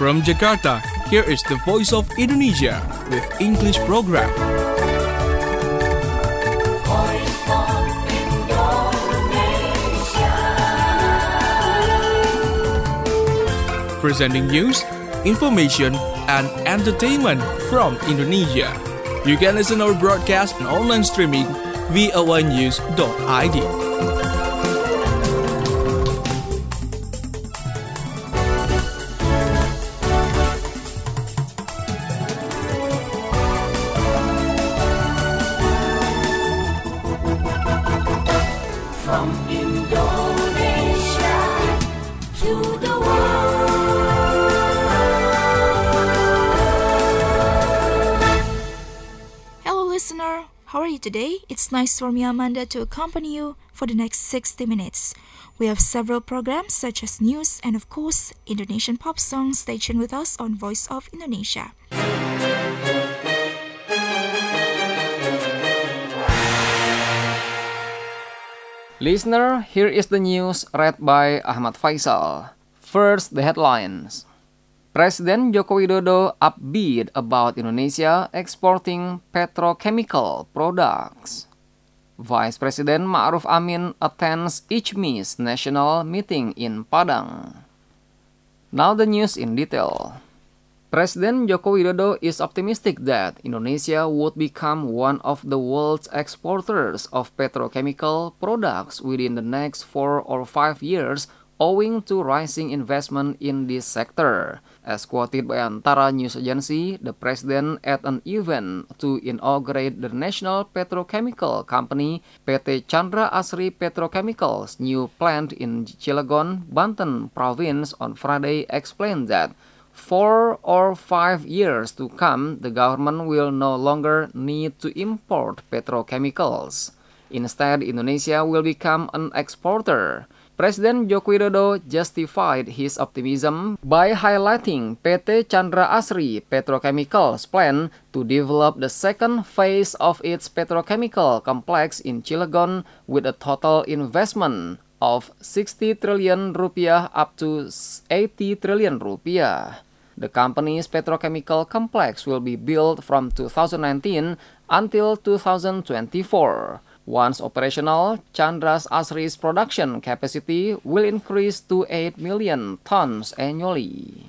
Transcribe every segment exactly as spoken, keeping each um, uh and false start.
From Jakarta, here is the Voice of Indonesia with English program. Voice of Indonesia. Presenting news, information, and entertainment from Indonesia. You can listen our broadcast and online streaming v o a news dot i d. From Indonesia to the Listener, how are you today? It's nice for me, Amanda, to accompany you for the next sixty minutes. We have several programs such as news and, of course, Indonesian pop songs. Stay tuned with us on Voice of Indonesia. Listener, here is the news read by Ahmad Faisal. First, the headlines. Presiden Joko Widodo upbeat about Indonesia exporting petrochemical products. Vice President Ma'ruf Amin attends I C M I's national meeting in Padang. Now the news in detail. Presiden Joko Widodo is optimistic that Indonesia would become one of the world's exporters of petrochemical products within the next four or five years owing to rising investment in this sector. As quoted by Antara News Agency, the president at an event to inaugurate the National Petrochemical Company P T Chandra Asri Petrochemicals' new plant in Cilegon, Banten province on Friday explained that four or five years to come, the government will no longer need to import petrochemicals. Instead, Indonesia will become an exporter. President Joko Widodo justified his optimism by highlighting P T Chandra Asri Petrochemicals' plan to develop the second phase of its petrochemical complex in Cilegon with a total investment of sixty trillion rupiah up to eighty trillion rupiah. The company's petrochemical complex will be built from two thousand nineteen until two thousand twenty-four. Once operational, Chandra Asri's production capacity will increase to eight million tons annually.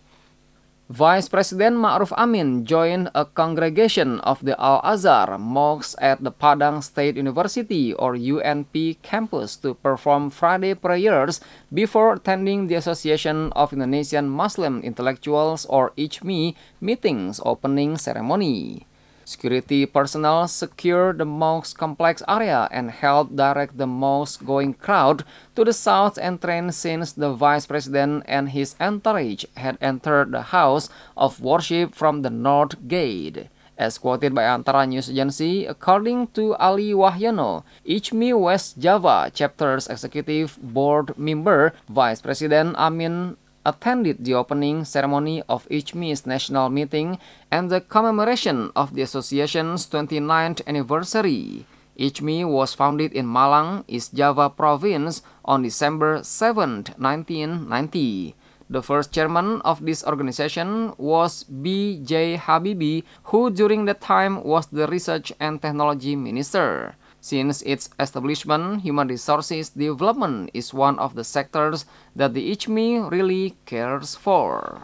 Vice President Ma'ruf Amin joined a congregation of the Al-Azhar mosques at the Padang State University or U N P campus to perform Friday prayers before attending the Association of Indonesian Muslim Intellectuals or I C M I meeting's opening ceremony. Security personnel secured the mosque complex area and helped direct the mosque-going crowd to the south entrance since the vice president and his entourage had entered the house of worship from the north gate. As quoted by Antara News Agency, according to Ali Wahyono, I C M I West Java chapter's executive board member, Vice President Amin attended the opening ceremony of I C M I's national meeting and the commemoration of the association's twenty-ninth anniversary. I C M I was founded in Malang, East Java Province on December seventh, nineteen ninety. The first chairman of this organization was B J Habibie, who during that time was the Research and Technology Minister. Since its establishment, human resources development is one of the sectors that the I C M I really cares for.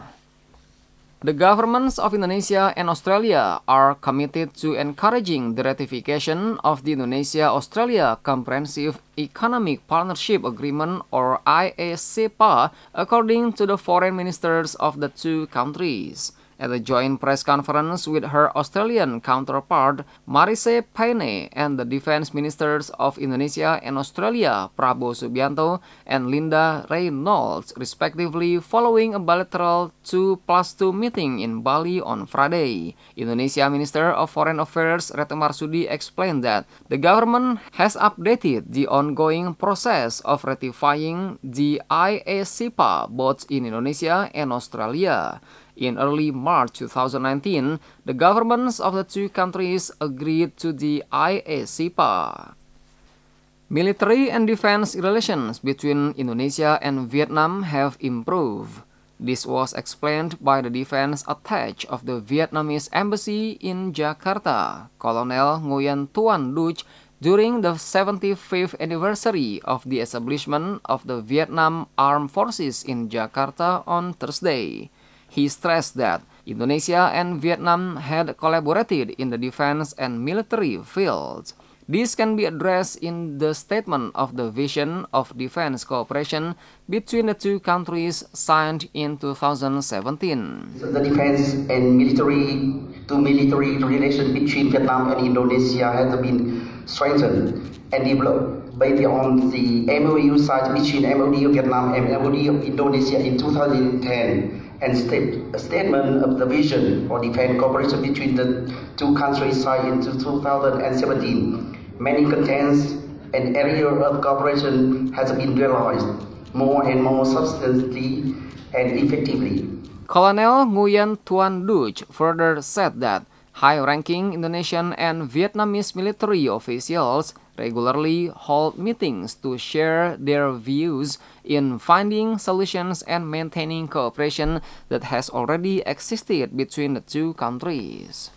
The governments of Indonesia and Australia are committed to encouraging the ratification of the Indonesia-Australia Comprehensive Economic Partnership Agreement or I A C E P A, according to the foreign ministers of the two countries. At a joint press conference with her Australian counterpart, Marise Payne, and the defense ministers of Indonesia and Australia, Prabowo Subianto and Linda Reynolds, respectively, following a bilateral two plus two meeting in Bali on Friday. Indonesia Minister of Foreign Affairs Retno Marsudi explained that the government has updated the ongoing process of ratifying the I A C E P A both in Indonesia and Australia. In early March two thousand nineteen, the governments of the two countries agreed to the I A C E P A. Military and defense relations between Indonesia and Vietnam have improved. This was explained by the defense attaché of the Vietnamese embassy in Jakarta, Colonel Nguyen Tuan Duc, during the seventy-fifth anniversary of the establishment of the Vietnam Armed Forces in Jakarta on Thursday. He stressed that Indonesia and Vietnam had collaborated in the defense and military fields. This can be addressed in the statement of the vision of defense cooperation between the two countries signed in two thousand seventeen. The defense and military to military relation between Vietnam and Indonesia has been strengthened and developed based on the M O U signed between M O D of Vietnam and M O D of Indonesia in two thousand ten. And state, a statement of the vision for defense cooperation between the two countries signed in two thousand seventeen. Many contents and area of cooperation has been realized more and more substantially and effectively. Colonel Nguyen Tuan Duc further said that high-ranking Indonesian and Vietnamese military officials regularly hold meetings to share their views in finding solutions and maintaining cooperation that has already existed between the two countries.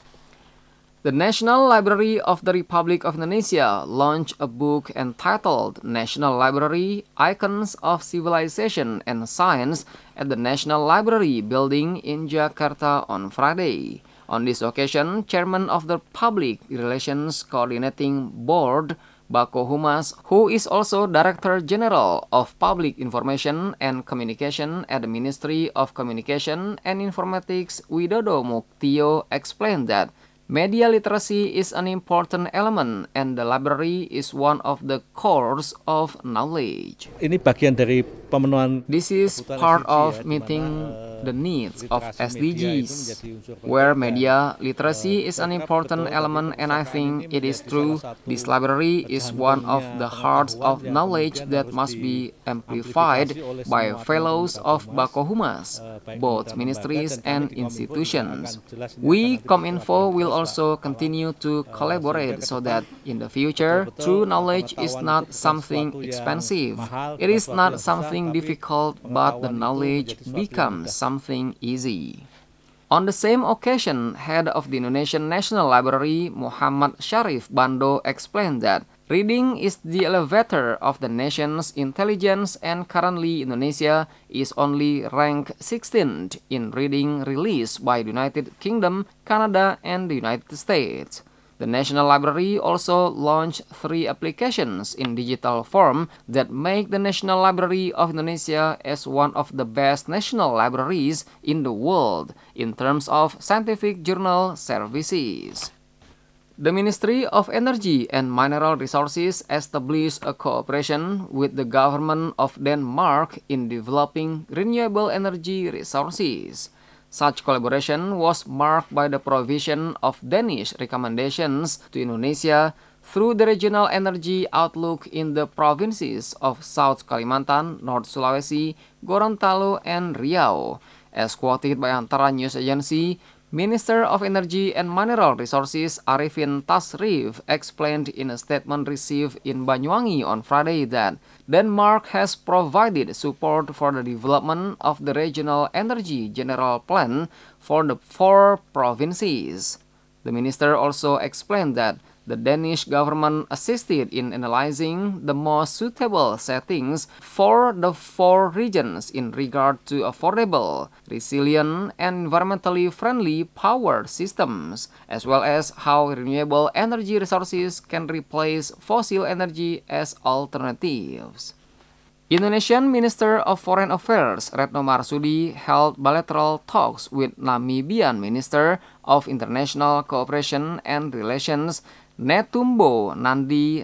The National Library of the Republic of Indonesia launched a book entitled National Library: Icons of Civilization and Science at the National Library building in Jakarta on Friday. On this occasion, Chairman of the Public Relations Coordinating Board, Bako Humas, who is also Director General of Public Information and Communication at the Ministry of Communication and Informatics, Widodo Muktio, explained that media literacy is an important element and the library is one of the cores of knowledge. Ini bagian dari pemenuhan. This is part of meeting the needs of S D Gs, where media literacy is an important element, and I think it is true. This library is one of the hearts of knowledge that must be amplified by fellows of Bako Humas, both ministries and institutions. We, Kominfo, will also continue to collaborate so that in the future, true knowledge is not something expensive. It is not something difficult, but the knowledge becomes something easy. On the same occasion, head of the Indonesian National Library, Muhammad Sharif Bando, explained that reading is the elevator of the nation's intelligence, and currently Indonesia is only ranked sixteenth in reading released by the United Kingdom, Canada, and the United States. The National Library also launched three applications in digital form that make the National Library of Indonesia as one of the best national libraries in the world in terms of scientific journal services. The Ministry of Energy and Mineral Resources established a cooperation with the government of Denmark in developing renewable energy resources. Such collaboration was marked by the provision of Danish recommendations to Indonesia through the Regional Energy Outlook in the provinces of South Kalimantan, North Sulawesi, Gorontalo, and Riau. As quoted by Antara News Agency, Minister of Energy and Mineral Resources Arifin Tasrif explained in a statement received in Banyuwangi on Friday that Denmark has provided support for the development of the Regional Energy General Plan for the four provinces. The minister also explained that the Danish government assisted in analyzing the most suitable settings for the four regions in regard to affordable, resilient, and environmentally friendly power systems, as well as how renewable energy resources can replace fossil energy as alternatives. Indonesian Minister of Foreign Affairs Retno Marsudi held bilateral talks with Namibian Minister of International Cooperation and Relations Netumbo Nandi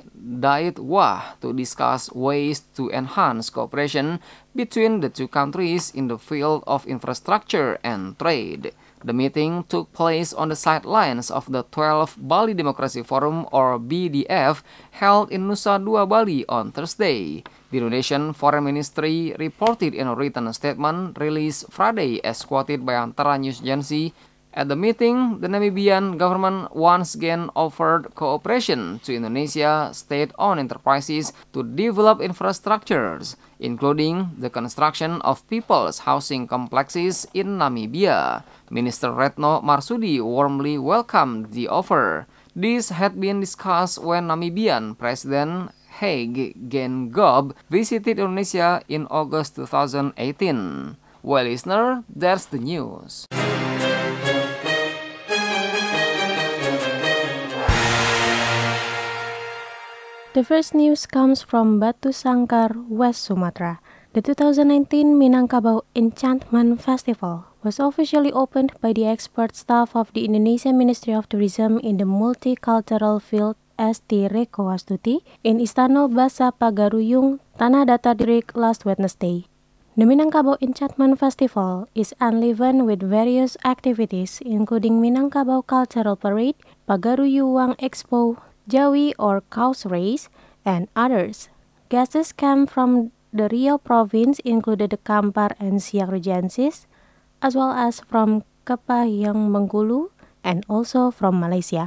Daitwah to discuss ways to enhance cooperation between the two countries in the field of infrastructure and trade. The meeting took place on the sidelines of the twelfth Bali Democracy Forum, or B D F, held in Nusa Dua, Bali on Thursday. The Indonesian Foreign Ministry reported in a written statement released Friday, as quoted by Antara News Agency, At the meeting, the Namibian government once again offered cooperation to Indonesia state-owned enterprises to develop infrastructures, including the construction of people's housing complexes in Namibia. Minister Retno Marsudi warmly welcomed the offer. This had been discussed when Namibian President Hage Geingob visited Indonesia in August two thousand eighteen. Well, listener, that's the news. The first news comes from Batu Sangkar, West Sumatra. The two thousand nineteen Minangkabau Enchantment Festival was officially opened by the expert staff of the Indonesian Ministry of Tourism in the multicultural field S T Reko Astuti in Istana Basa Pagaruyung, Tanah Datar District last Wednesday. The Minangkabau Enchantment Festival is enlivened with various activities including Minangkabau Cultural Parade, Pagaruyuang Expo, Jawi or Cows Race, and others. Guests came from the Riau province, included the Kampar and Siak Regencies, as well as from Kepahyang Bengkulu, and also from Malaysia.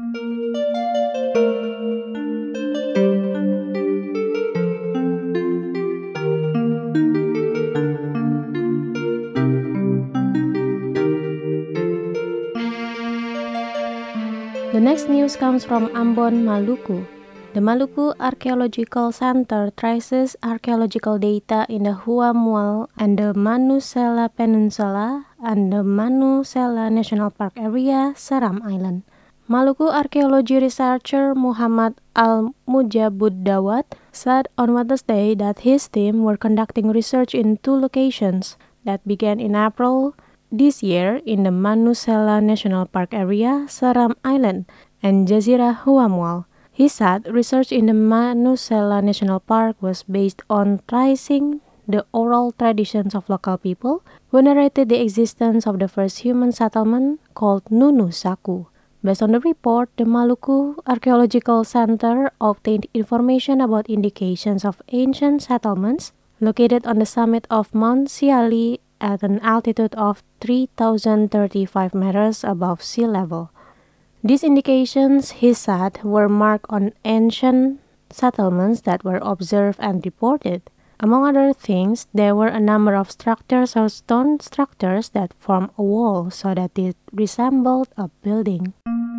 The next news comes from Ambon, Maluku. The Maluku Archaeological Center traces archaeological data in the Hua Mual and the Manusela Peninsula and the Manusela National Park area, Seram Island. Maluku archaeology researcher Muhammad Al-Mujabuddawat said on Wednesday that his team were conducting research in two locations that began in April this year in the Manusela National Park area, Seram Island, and Jazirah Hua Mual. He said research in the Manusela National Park was based on tracing the oral traditions of local people who narrated the existence of the first human settlement called Nunu Saku. Based on the report, the Maluku Archaeological Center obtained information about indications of ancient settlements located on the summit of Mount Siali at an altitude of three thousand thirty-five meters above sea level. These indications, he said, were marked on ancient settlements that were observed and reported. Among other things, there were a number of structures or stone structures that formed a wall so that it resembled a building.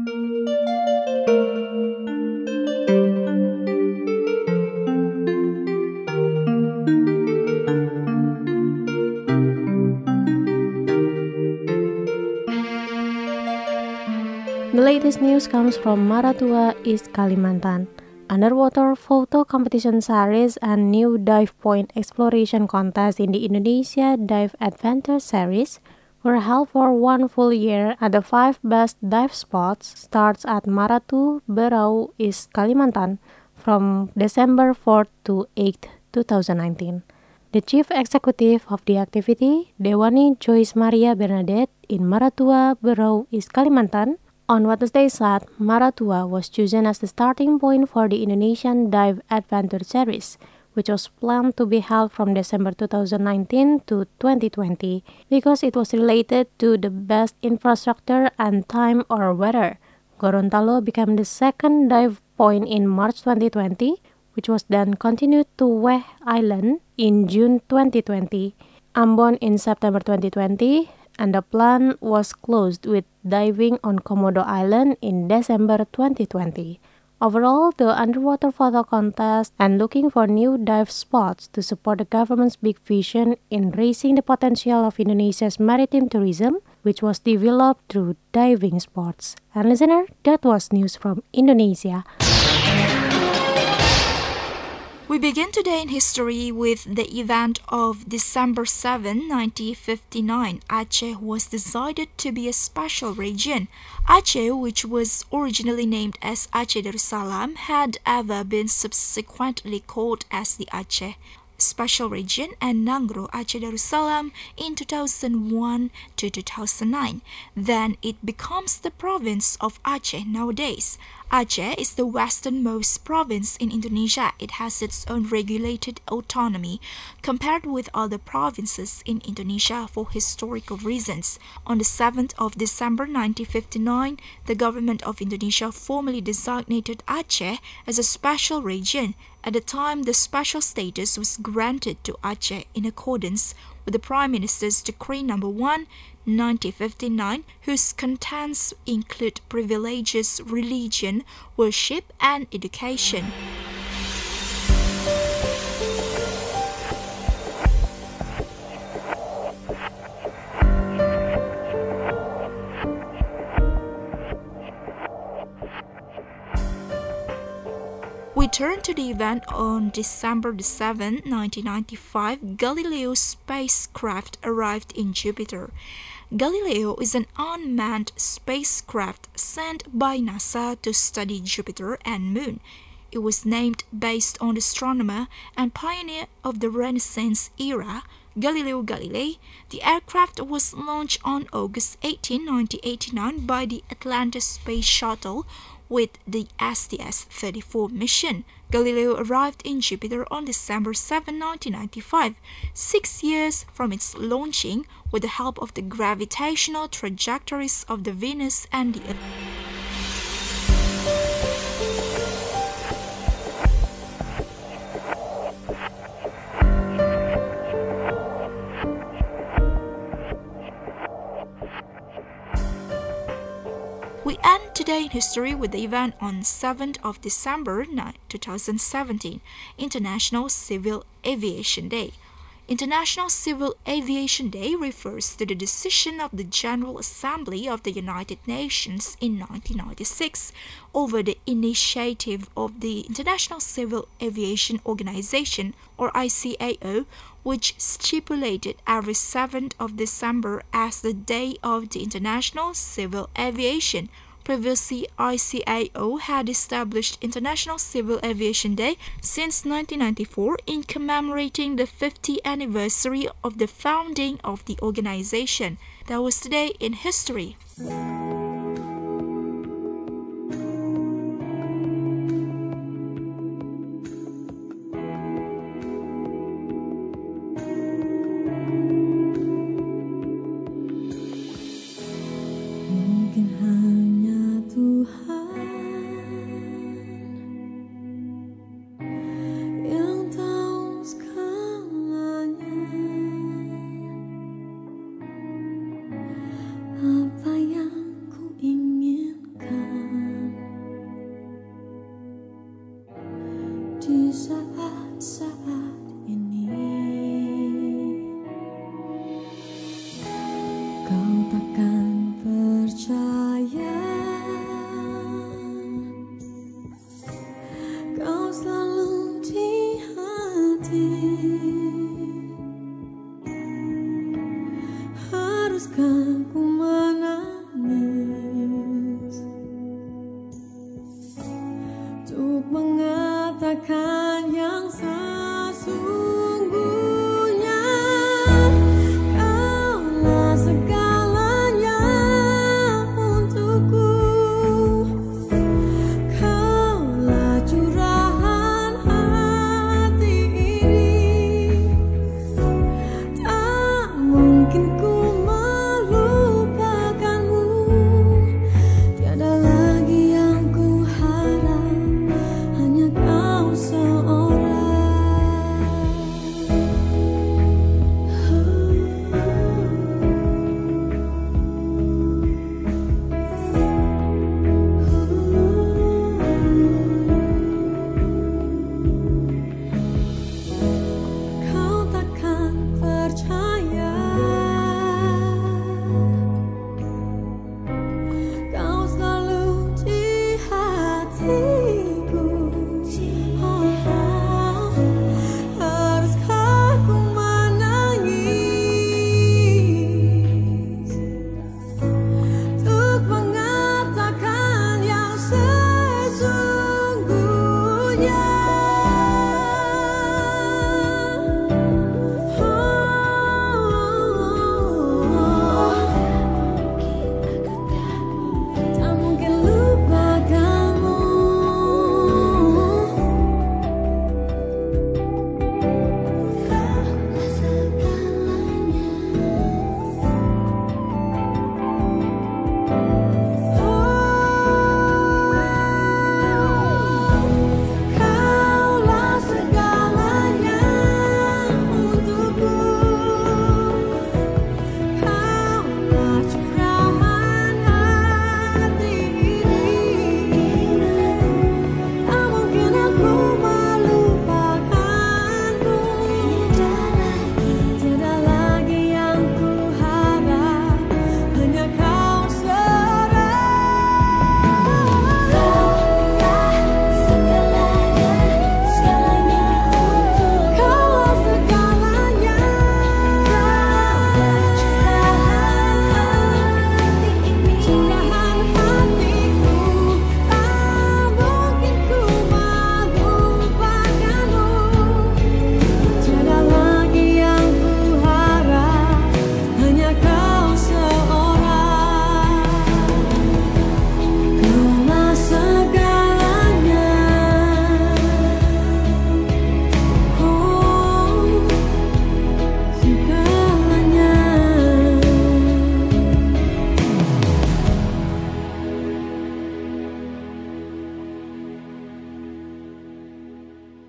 The latest news comes from Maratua, East Kalimantan. Underwater photo competition series and new dive point exploration contest in the Indonesia Dive Adventure Series were held for one full year at the five best dive spots starts at Maratu, Berau, East Kalimantan from December fourth to eighth, two thousand nineteen. The chief executive of the activity, Dewani Joyce Maria Bernadette in Maratua, Berau, East Kalimantan, on Wednesday said Maratua was chosen as the starting point for the Indonesian Dive Adventure Series, which was planned to be held from December two thousand nineteen to twenty twenty because it was related to the best infrastructure and time or weather. Gorontalo became the second dive point in March twenty twenty, which was then continued to Weh Island in June twenty twenty, Ambon in September twenty twenty, and the plan was closed with diving on Komodo Island in December twenty twenty. Overall, the underwater photo contest and looking for new dive spots to support the government's big vision in raising the potential of Indonesia's maritime tourism, which was developed through diving sports. And listener, that was news from Indonesia. We begin today in history with the event of December seventh, nineteen fifty-nine. Aceh was decided to be a special region. Aceh, which was originally named as Aceh Darussalam, had ever been subsequently called as the Aceh Special Region and Nangro Aceh Darussalam in two thousand one to two thousand nine. Then it becomes the province of Aceh nowadays. Aceh is the westernmost province in Indonesia. It has its own regulated autonomy compared with other provinces in Indonesia for historical reasons. On the seventh of December nineteen fifty-nine, the government of Indonesia formally designated Aceh as a special region. At the time, the special status was granted to Aceh in accordance with the Prime Minister's Decree number one, nineteen fifty-nine, whose contents include privileges, religion, worship, and education. We turn to the event on December seventh, nineteen ninety-five. Galileo's spacecraft arrived in Jupiter. Galileo is an unmanned spacecraft sent by NASA to study Jupiter and Moon. It was named based on the astronomer and pioneer of the Renaissance era, Galileo Galilei. The aircraft was launched on August eighteenth, nineteen eighty-nine by the Atlantis Space Shuttle with the S T S thirty-four mission. Galileo arrived in Jupiter on December seventh, nineteen ninety-five, six years from its launching, with the help of the gravitational trajectories of the Venus and the Earth. We end today in history with the event on seventh of December two thousand seventeen, International Civil Aviation Day. International Civil Aviation Day refers to the decision of the General Assembly of the United Nations in nineteen ninety-six over the initiative of the International Civil Aviation Organization, or I C A O, which stipulated every seventh of December as the Day of the International Civil Aviation. Previously, I C A O had established International Civil Aviation Day since nineteen ninety-four in commemorating the fiftieth anniversary of the founding of the organization. That was today in history. Di saat-saat ini kau takkan percaya, kau selalu di hati. Haruskah ku menangis untuk mengatakan yang sesungguhnya? Kaulah segalanya untukku, kaulah curahan hati ini. Tak mungkin ku melupakanmu, tiada lagi yang ku harap, hanya kau seorang.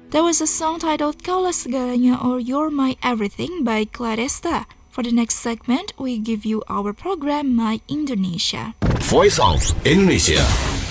That was a song titled Kaulah Segalanya or You're My Everything by Claresta. For the next segment, we give you our program My Indonesia. Voice of Indonesia.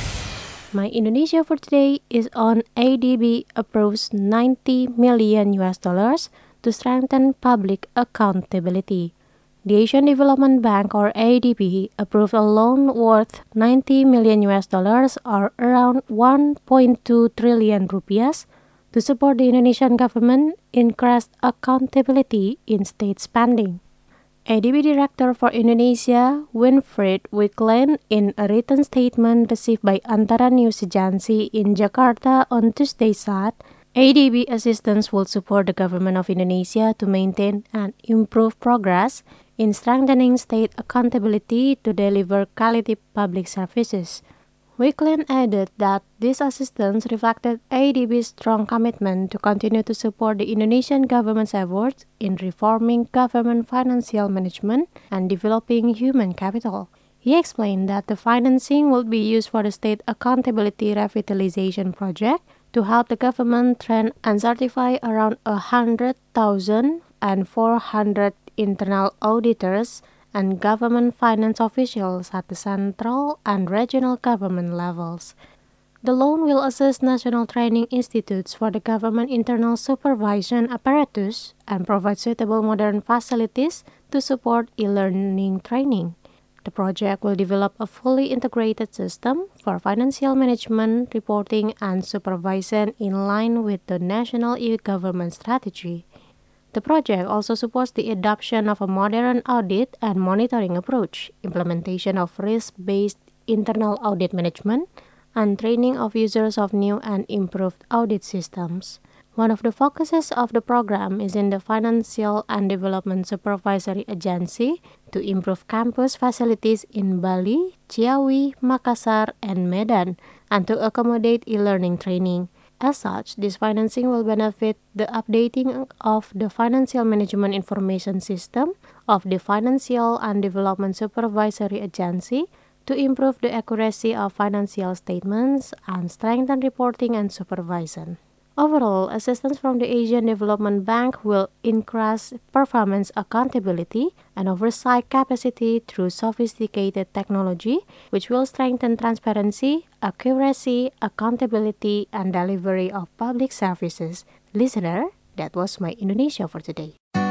My Indonesia for today is on A D B approves ninety million U S dollars to strengthen public accountability. The Asian Development Bank or A D B approved a loan worth ninety million U S dollars or around one point two trillion rupiahs to support the Indonesian government increased accountability in state spending. A D B Director for Indonesia, Winfried Wicklund, in a written statement received by Antara News Agency in Jakarta on Tuesday said, A D B assistance will support the government of Indonesia to maintain and improve progress in strengthening state accountability to deliver quality public services. Wicklund added that this assistance reflected A D B's strong commitment to continue to support the Indonesian government's efforts in reforming government financial management and developing human capital. He explained that the financing will be used for the State Accountability Revitalization Project to help the government train and certify around one hundred thousand and four hundred internal auditors and government finance officials at the central and regional government levels. The loan will assist national training institutes for the government internal supervision apparatus and provide suitable modern facilities to support e-learning training. The project will develop a fully integrated system for financial management, reporting, and supervision in line with the national e-government strategy. The project also supports the adoption of a modern audit and monitoring approach, implementation of risk-based internal audit management, and training of users of new and improved audit systems. One of the focuses of the program is in the Financial and Development Supervisory Agency to improve campus facilities in Bali, Ciawi, Makassar, and Medan, and to accommodate e-learning training. As such, this financing will benefit the updating of the Financial Management Information System of the Financial and Development Supervisory Agency to improve the accuracy of financial statements and strengthen reporting and supervision. Overall, assistance from the Asian Development Bank will increase performance accountability and oversight capacity through sophisticated technology, which will strengthen transparency, accuracy, accountability, and delivery of public services. Listener, that was My Indonesia for today.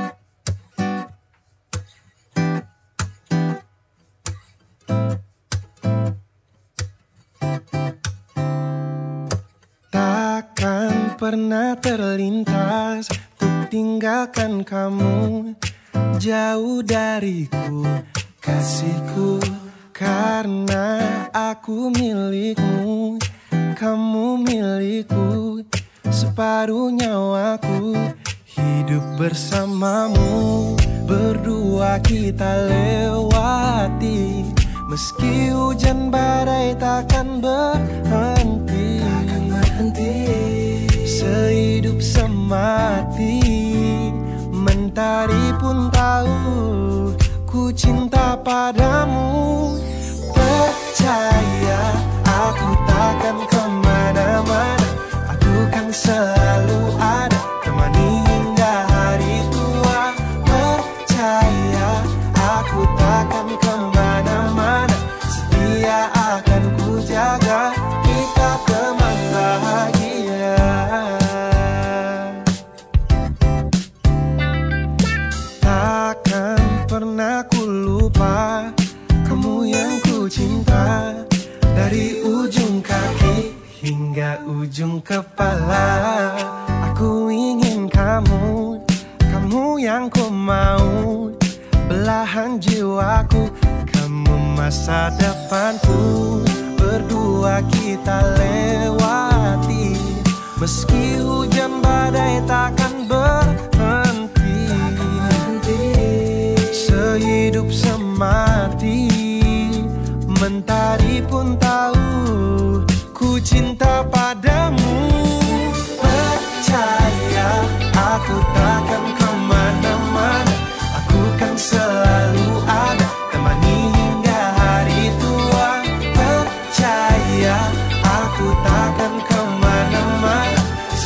Pernah terlintas untuk tinggalkan kamu jauh dariku, kasihku, karena aku milikmu, kamu milikku, separuh nyawaku, hidup bersamamu, berdua kita lewati, meski hujan badai takkan berhenti, takkan berhenti. Sehidup semati, mentari pun tahu ku cinta padamu. Percaya aku takkan kemana-mana, aku kan selalu ada, temani hingga hari tua. Percaya aku takkan kemana-mana, setia akan ku jaga, kita teman bahagia. Pernah ku lupa kamu yang ku cinta, dari ujung kaki hingga ujung kepala. Aku ingin kamu, kamu yang ku mau, belahan jiwaku, kamu masa depanku, berdua kita lewati, meski hujan badai takkan berhenti. Sehidup semati, mentari pun tahu ku cinta padamu. Percaya aku takkan kemana-mana, aku kan selalu ada, temani hingga hari tua. Percaya aku takkan kemana-mana,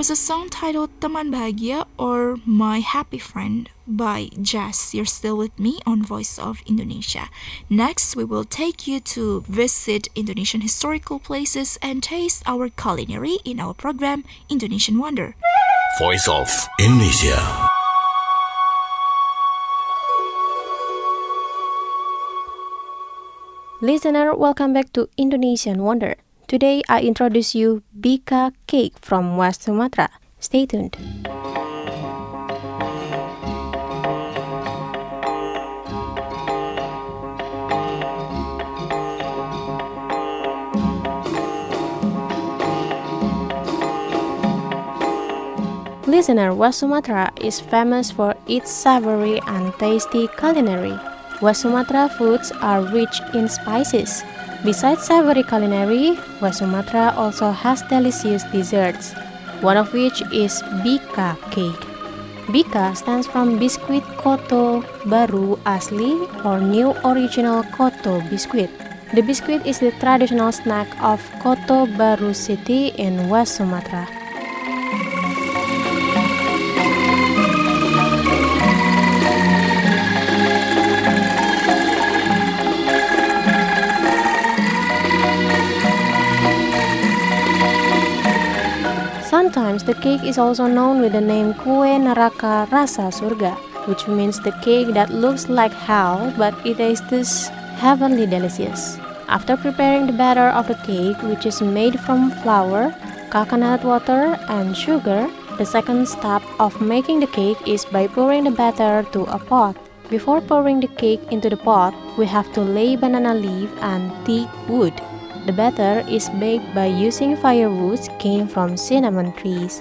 was a song titled Teman Bahagia or My Happy Friend by Jazz. You're still with me on Voice of Indonesia. Next, we will take you to visit Indonesian historical places and taste our culinary in our program Indonesian Wonder. Voice of Indonesia. Listener, welcome back to Indonesian Wonder. Today I introduce you Bika cake from West Sumatra. Stay tuned. Listener, West Sumatra is famous for its savory and tasty culinary. West Sumatra foods are rich in spices. Besides savory culinary, West Sumatra also has delicious desserts, one of which is Bika cake. Bika stands from Biskuit Koto Baru Asli or New Original Koto Biskuit. The biscuit is the traditional snack of Koto Baru City in West Sumatra. Sometimes the cake is also known with the name Kue Neraka Rasa Surga, which means the cake that looks like hell but it tastes heavenly delicious. After preparing the batter of the cake, which is made from flour, coconut water, and sugar, the second step of making the cake is by pouring the batter to a pot. Before pouring the cake into the pot, we have to lay banana leaf and teak wood. The batter is baked by using firewoods came from cinnamon trees.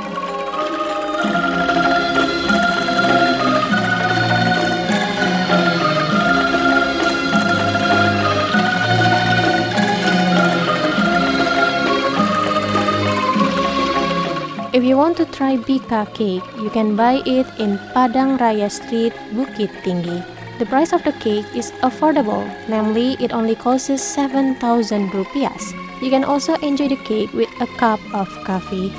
If you want to try Bika cake, you can buy it in Padang Raya Street, Bukit Tinggi. The price of the cake is affordable, namely it only costs seven thousand rupiahs. You can also enjoy the cake with a cup of coffee.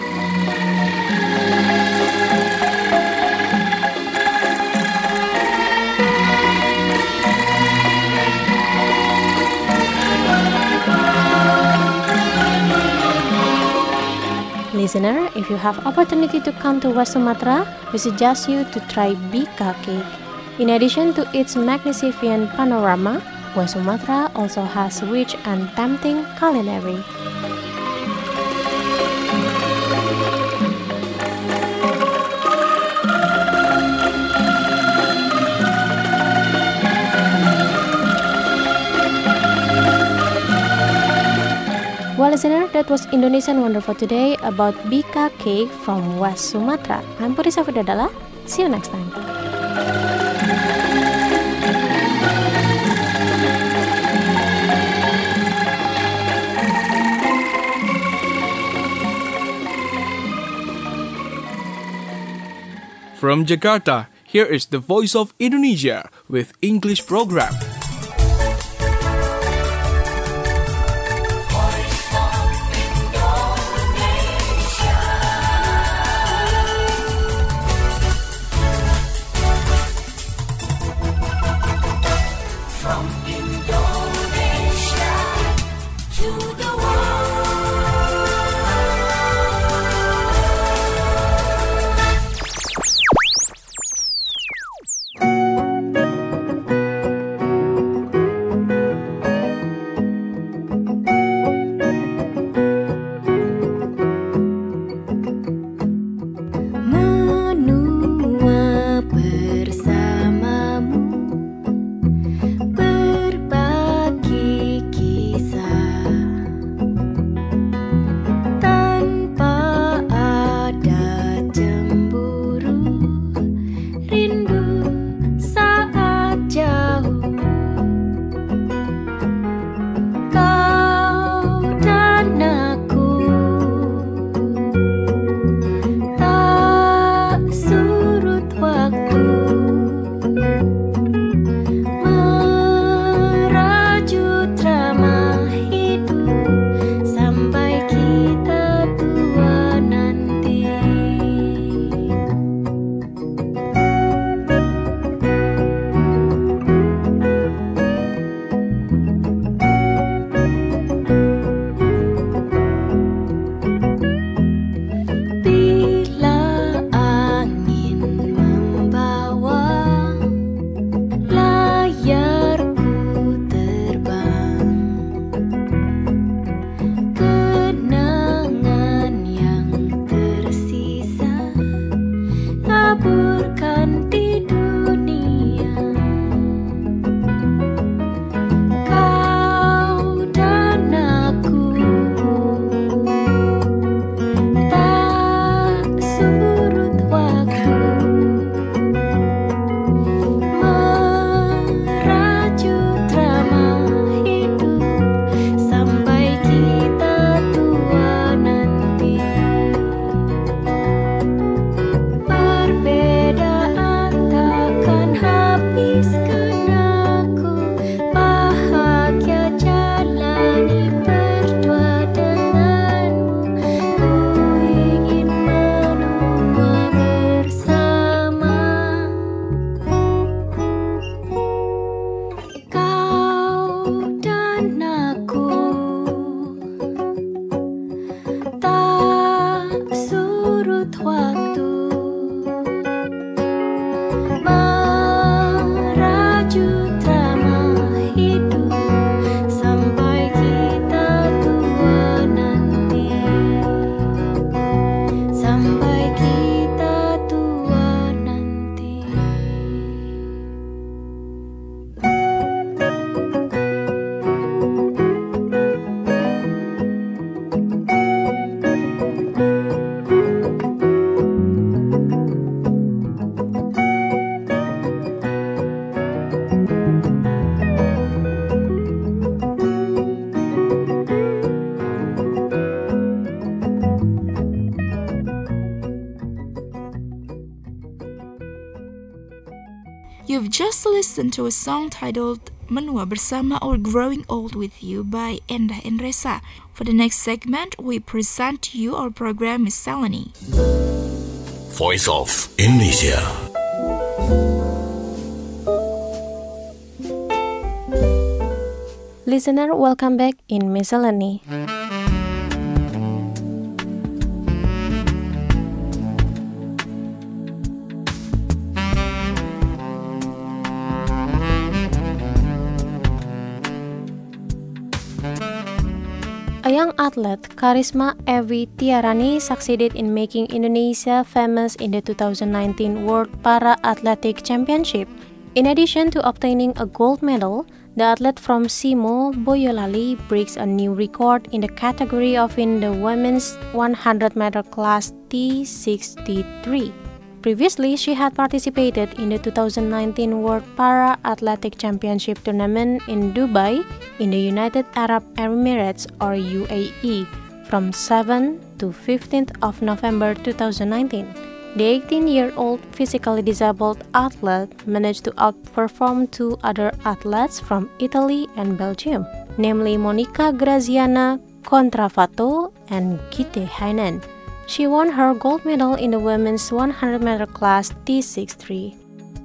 Listener, if you have opportunity to come to West Sumatra, we suggest you to try Bika cake. In addition to its magnificent panorama, West Sumatra also has rich and tempting culinary. Well, listener, that was Indonesian Wonder for today about Bika cake from West Sumatra. I'm Putri Safudadala. See you next time. From Jakarta, here is the Voice of Indonesia with English program. You've just listened to a song titled Menua Bersama or Growing Old With You by Endah Endresa. For the next segment, we present to you our program Miscellany. Voice of Indonesia. Listener, welcome back in Miscellany. A young athlete, Karisma Evi Tiarani, succeeded in making Indonesia famous in the two thousand nineteen World Para-Athletic Championship. In addition to obtaining a gold medal, the athlete from Simo, Boyolali, breaks a new record in the category of in the women's one hundred meter class T sixty-three. Previously, she had participated in the two thousand nineteen World Para-Athletic Championship tournament in Dubai, in the United Arab Emirates or U A E, from seventh to fifteenth of November two thousand nineteen. The eighteen-year-old physically disabled athlete managed to outperform two other athletes from Italy and Belgium, namely Monica Graziana Contrafatto and Gitte Heinen. She won her gold medal in the women's one hundred meter class T sixty-three.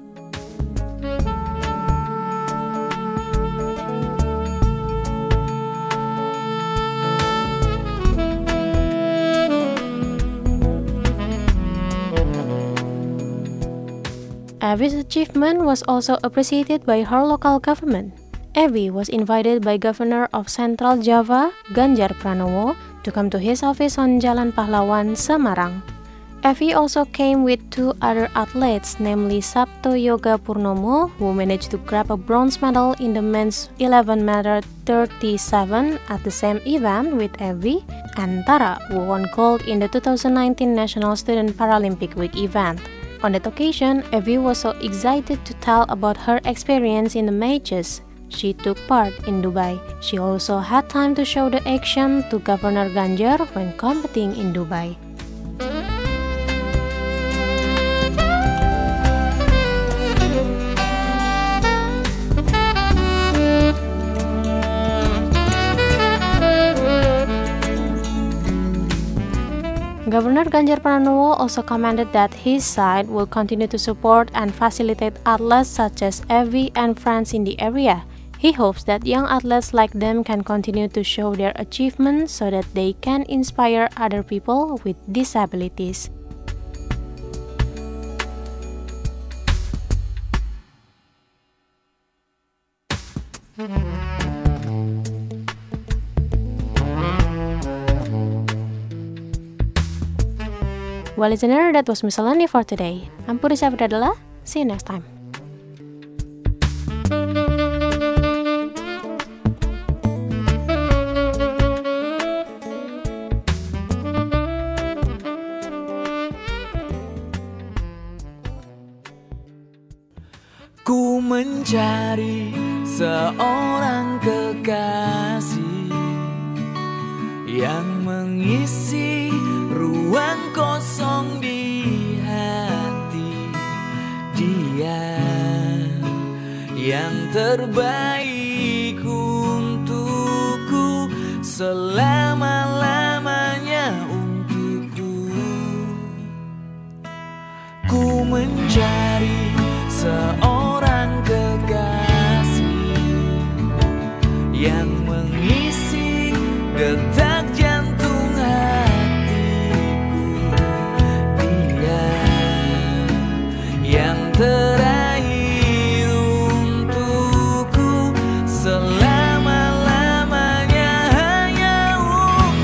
Evi's achievement was also appreciated by her local government. Evi was invited by Governor of Central Java, Ganjar Pranowo, to come to his office on Jalan Pahlawan, Semarang. Evi also came with two other athletes, namely Sabto Yoga Purnomo, who managed to grab a bronze medal in the men's eleven meter thirty-seven at the same event with Evi, and Tara, who won gold in the two thousand nineteen National Student Paralympic Week event. On that occasion, Evi was so excited to tell about her experience in the matches she took part in Dubai. She also had time to show the action to Governor Ganjar when competing in Dubai. Governor Ganjar Pranowo also commented that his side will continue to support and facilitate athletes such as Evi and friends in the area. He hopes that young athletes like them can continue to show their achievements so that they can inspire other people with disabilities. Well, listener, that was Miscellany for today. I'm Puri Savadadala. See you next time. Ku mencari seorang kekasih yang mengisi ruang kosong di hati. Dia yang terbaik untukku, selama-lamanya untukku. Ku mencari seorang kekasih yang mengisi detak jantung hatiku. Dia yang terakhir untukku, selama-lamanya hanya untukku.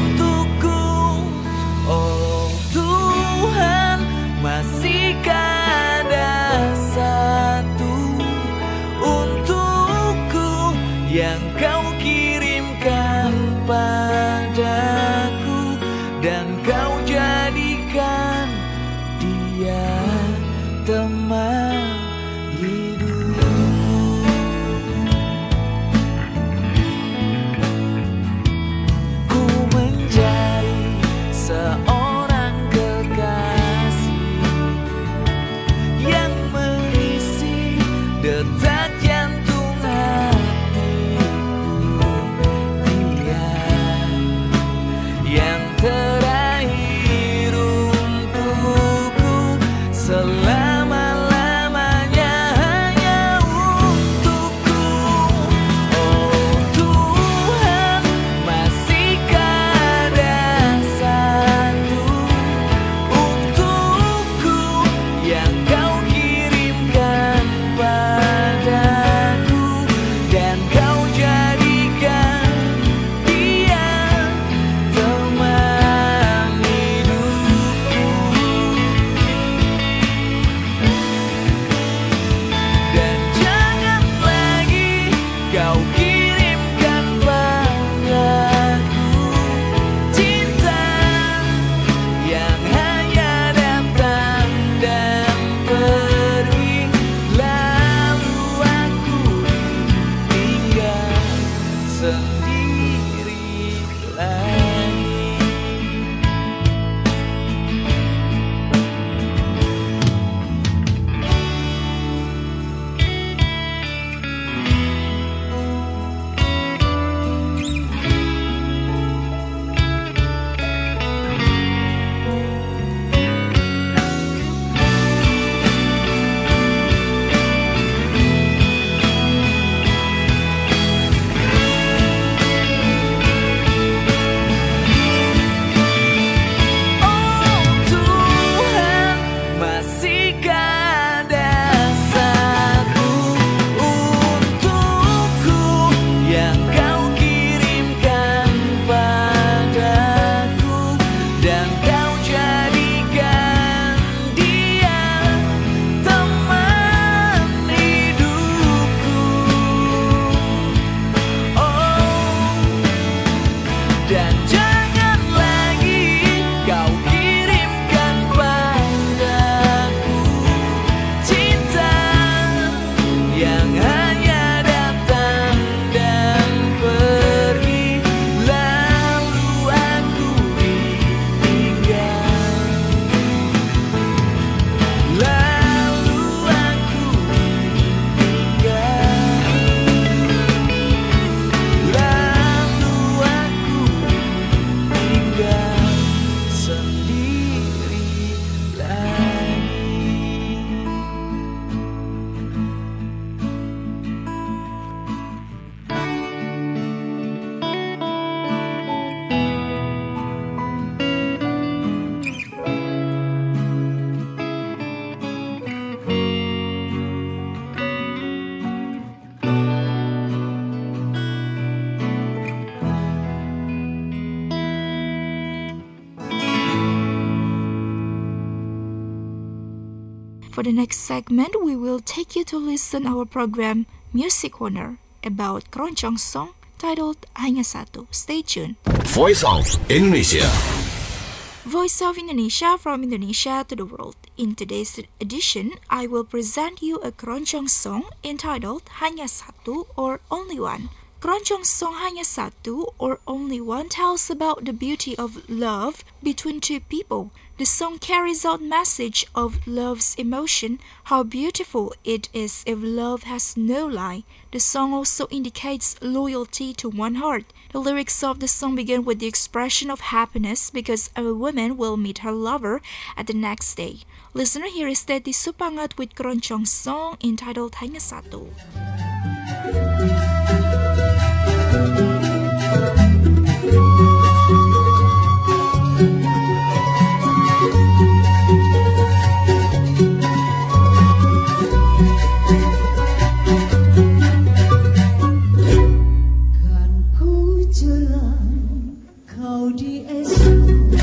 detak jantung hatiku. Dia yang terakhir untukku, selama-lamanya hanya untukku. Oh Tuhan, masihkah ada satu untukku yang Kau kirimkan padaku, dan Kau jadikan dia teman hidupku. Dan jangan lagi Kau kirimkan padaku cinta yang hanya datang dan pergi, lalu aku tinggal sendiri lagi. Oh Tuhan, masihkah ada satu untukku yang Kau kirimkan padaku, dan Kau jadikan dia teman hidupku. Oh, dan jangan lagi Kau kirimkan padaku cinta yang hanya datang dan pergi, lalu aku ditinggal, lalu aku ditinggal, lalu aku tinggal sendiri lagi. For the next segment, we will take you to listen our program Music Corner about keroncong song titled Hanya Satu. Stay tuned. Voice of Indonesia. Voice of Indonesia from Indonesia to the world. In today's edition, I will present you a keroncong song entitled Hanya Satu or Only One. Keroncong song Hanya Satu or Only One tells about the beauty of love between two people. The song carries out message of love's emotion, how beautiful it is if love has no lie. The song also indicates loyalty to one heart. The lyrics of the song begin with the expression of happiness because a woman will meet her lover at the next day. Listener, here is Teti Supangat with keroncong song entitled Hanya Satu. Kan ku jelang kau di esok,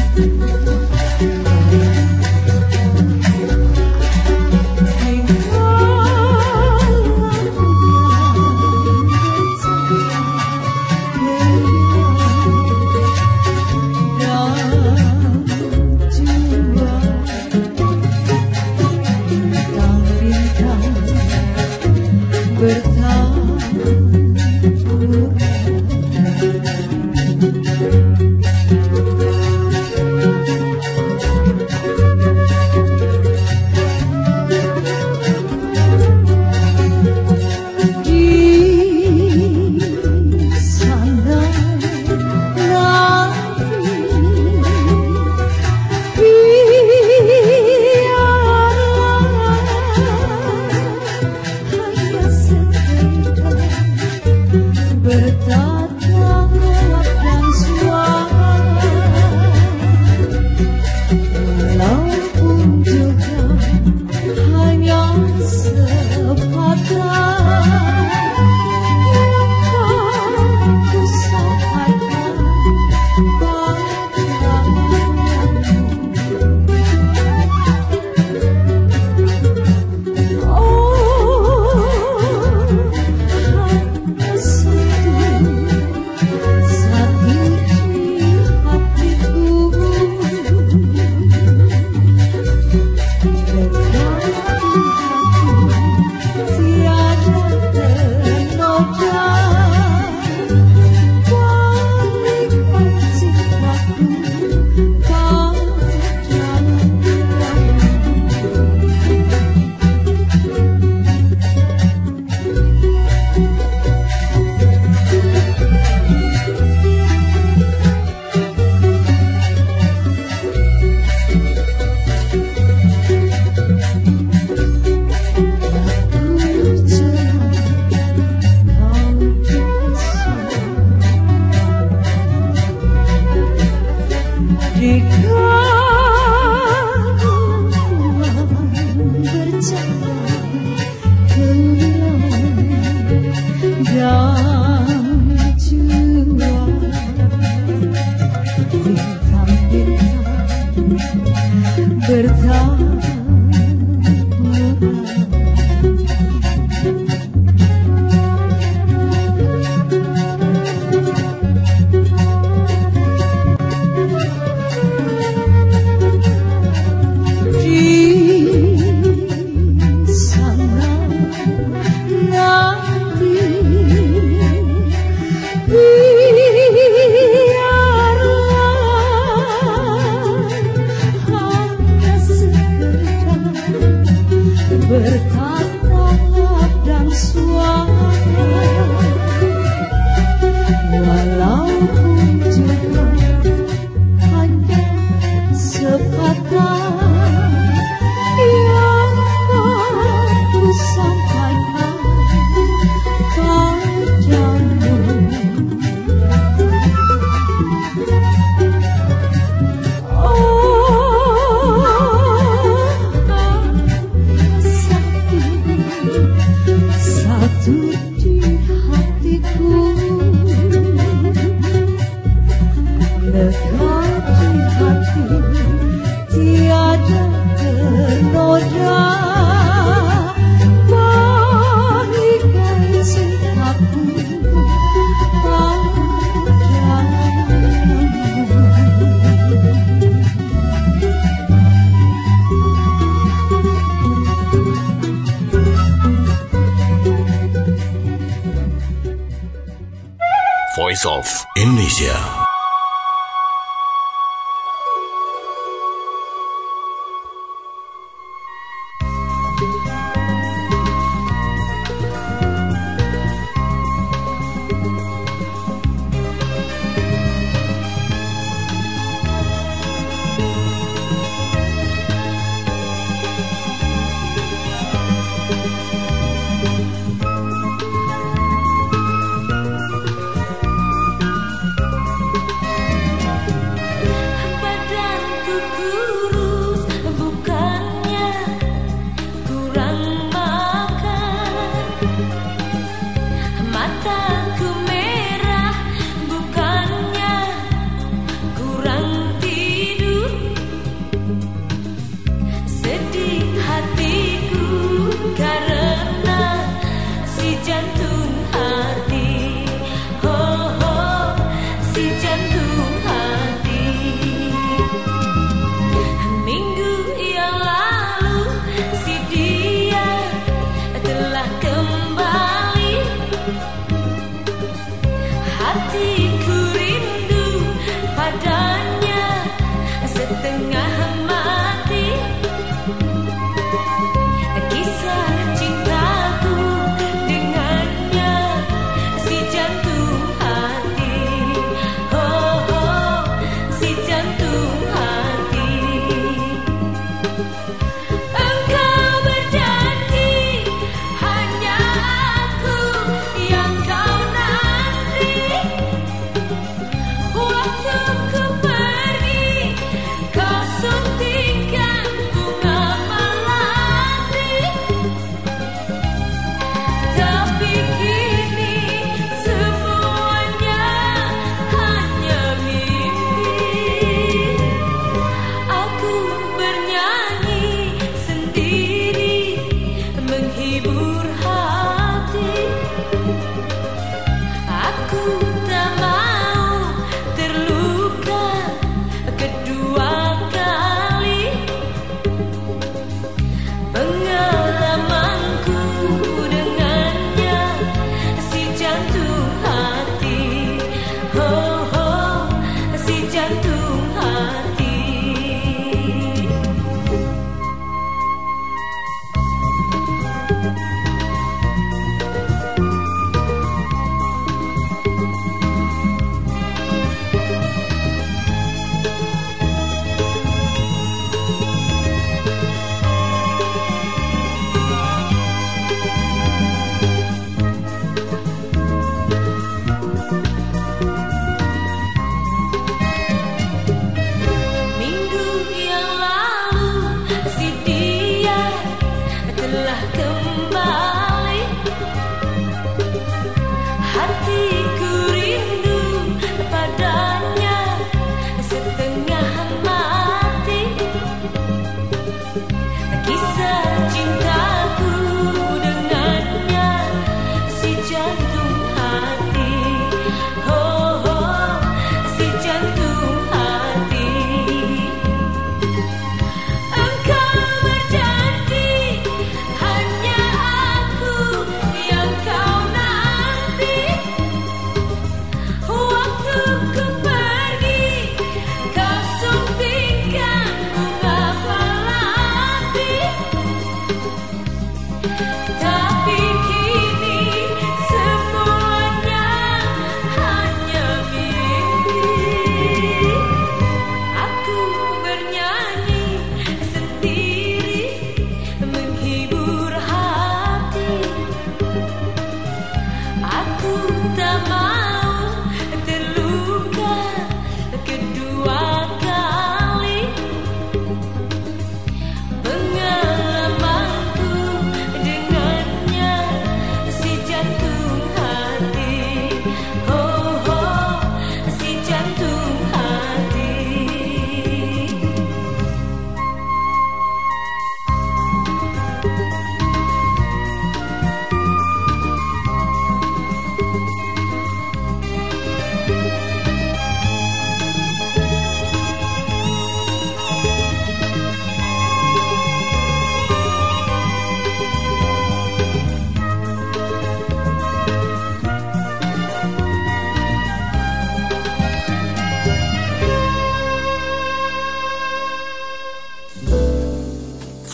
satu di hatiku, lekat di hati tiada ternoda, bagaikan sikapku padamu. Voice of Indonesia.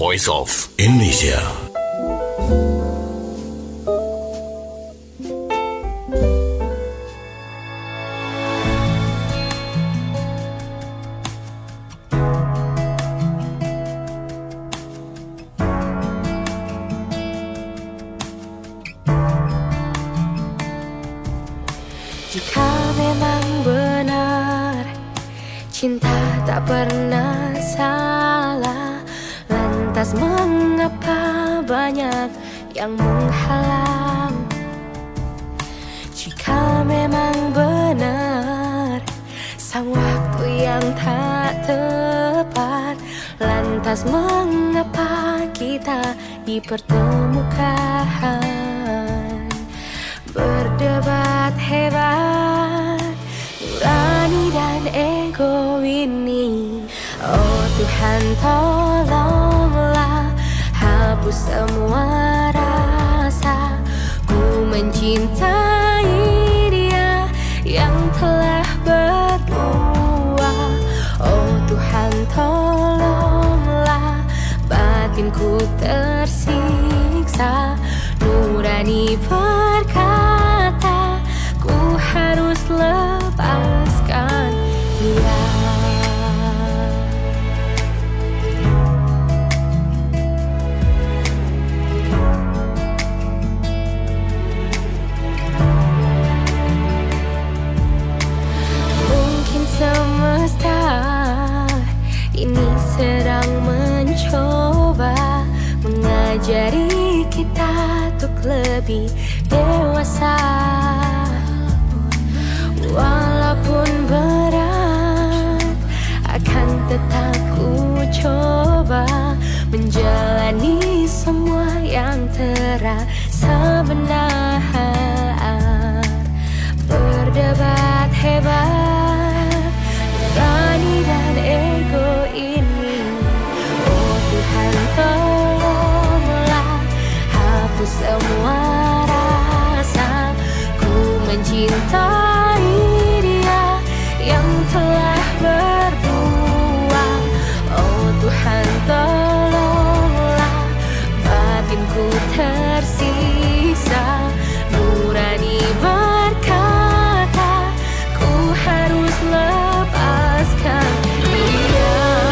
Voice of Indonesia. Jika memang benar cinta tak pernah salah, lantas mengapa banyak yang menghalang? Jika memang benar sang waktu yang tak tepat, lantas mengapa kita dipertemukan? Berdebat hebat, nurani dan ego ini. Oh Tuhan, tolonglah hapus semua rasa ku mencintai dia yang telah berdua. Oh Tuhan, tolonglah batinku tersiksa. Nurani berkata, ku harus lepaskan dia. Mungkin semesta ini sedang mencoba mengajari kita untuk lebih dewasa. Walaupun berat, akan tetap ku coba menjalani semua yang terasa benar. Berdebat hebat, nurani dan ego ini. Oh Tuhan, tolonglah hapus semua rasa ku mencintai dia yang telah berdua. Oh Tuhan, tolonglah batinku tersiksa. Nurani berkata, ku harus lepaskan dia.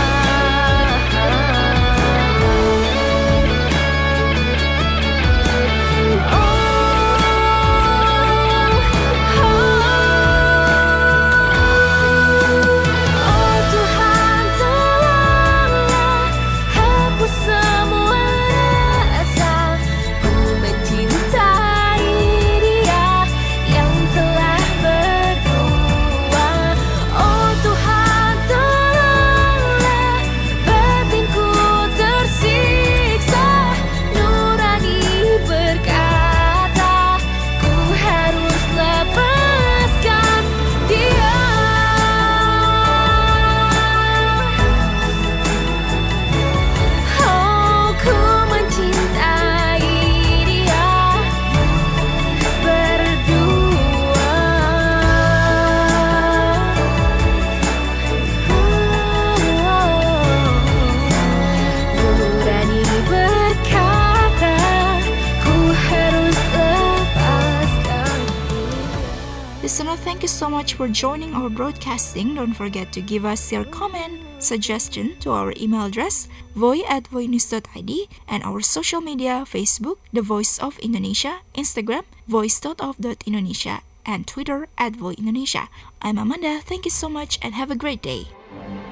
Listener, thank you so much for joining our broadcasting. Don't forget to give us your comment, suggestion to our email address voy at voinews dot I D and our social media, Facebook, The Voice of Indonesia, Instagram, voice dot of dot indonesia, and Twitter at Voy Indonesia. I'm Amanda. Thank you so much and have a great day.